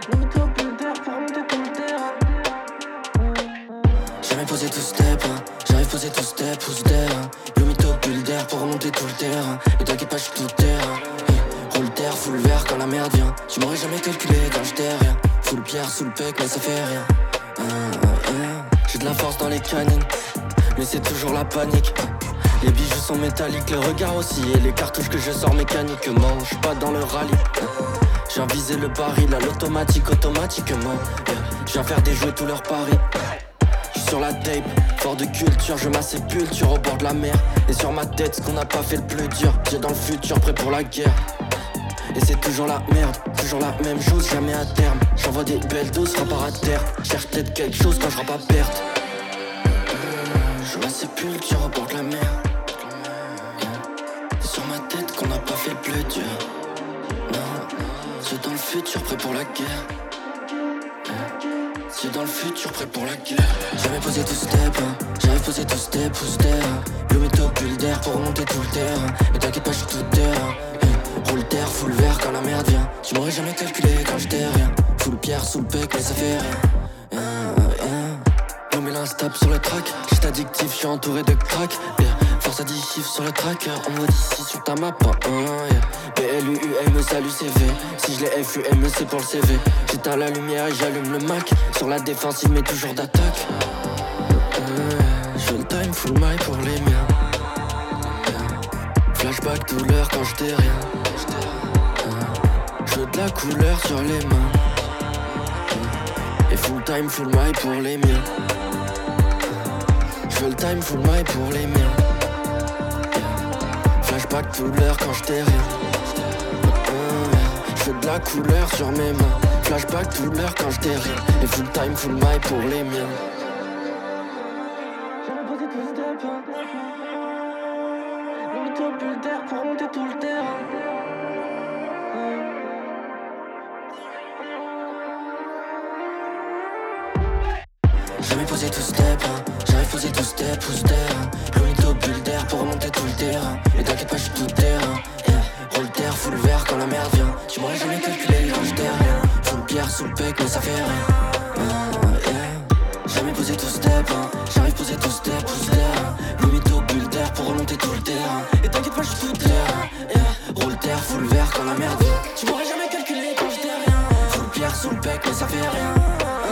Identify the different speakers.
Speaker 1: Limite au builder pour remonter tout le terrain.
Speaker 2: J'avais posé tout step, hein. J'avais posé tout step, pousse d'air. Limite au builder pour remonter tout le terrain. Et t'inquiète pas, j'suis tout terrain. Roule terre, full vert quand la merde vient. Tu m'aurais jamais calculé quand j'étais rien. Full pierre sous le pec, mais ça fait rien. J'ai de la force dans les canines, mais c'est toujours la panique. Les bijoux sont métalliques, le regard aussi. Et les cartouches que je sors mécaniquement. J'suis pas dans le rallye. J'ai visé le baril à l'automatique, automatiquement. Je viens faire des jouets tous leurs paris. J'suis sur la tape, fort de culture, je ma sépulture au bord de la mer. Et sur ma tête, ce qu'on n'a pas fait le plus dur. J'ai dans le futur, prêt pour la guerre. Et c'est toujours la merde, toujours la même chose, jamais à terme. J'envoie des belles doses, repars à terre. Cherche peut-être quelque chose quand je pas perte. Je ma sépulture au bord de la mer. C'est sur ma tête qu'on n'a pas fait le plus dur. Non, c'est dans le futur, prêt pour la guerre. C'est dans le futur, prêt pour la guerre. J'avais posé tout step, hein. J'avais posé tout step, pousse d'air. Limite au builder pour remonter tout le terrain. Et t'inquiète pas, j'suis tout terrain. Roule terre, full vert quand la merde vient. Tu m'aurais jamais calculé quand j'étais rien. Full pierre sous le pec, mais ça fait rien. Non mais l'instable sur le track. J'suis addictif, j'suis entouré de crack. Force additif sur le tracker. En mode ici sur ta map. BLUUM, salut CV. Si je l'ai FUM, c'est pour le CV. J'éteins la lumière et j'allume le Mac. Sur la défensive, mais toujours d'attaque. Je veux le time full my pour les miens. Flashback douleur quand j'étais rien. Je veux de la couleur sur les mains. Et full time full my pour les miens. Je veux le time full my pour les miens. Flashback douleur quand j'étais rien. Je veux de la couleur sur mes mains. Flashback douleur quand j'étais rien. Et full time full my pour les miens.
Speaker 1: J'avais posé tout step, hein. Limite au builder pour remonter tout le terrain.
Speaker 2: J'avais posé tout step, hein. J'avais posé tout step, pousse d'air. Limite au builder pour remonter tout le terrain. Et t'inquiète pas, j'suis tout terrain. Roule terre, full vert quand la merde vient. Tu m'aurais jamais calculé quand j'étais rien. Full pierre sous le pec, mais ça fait rien. J'avais posé tout step, hein. J'avais posé tout step, pousse d'air. Limite au builder pour remonter tout le terrain. Et t'inquiète pas, j'suis tout terrain. Roule terre, full vert quand la merde vient. Tu m'aurais jamais calculé quand j'étais rien. Full pierre sous le pec, mais ça fait rien.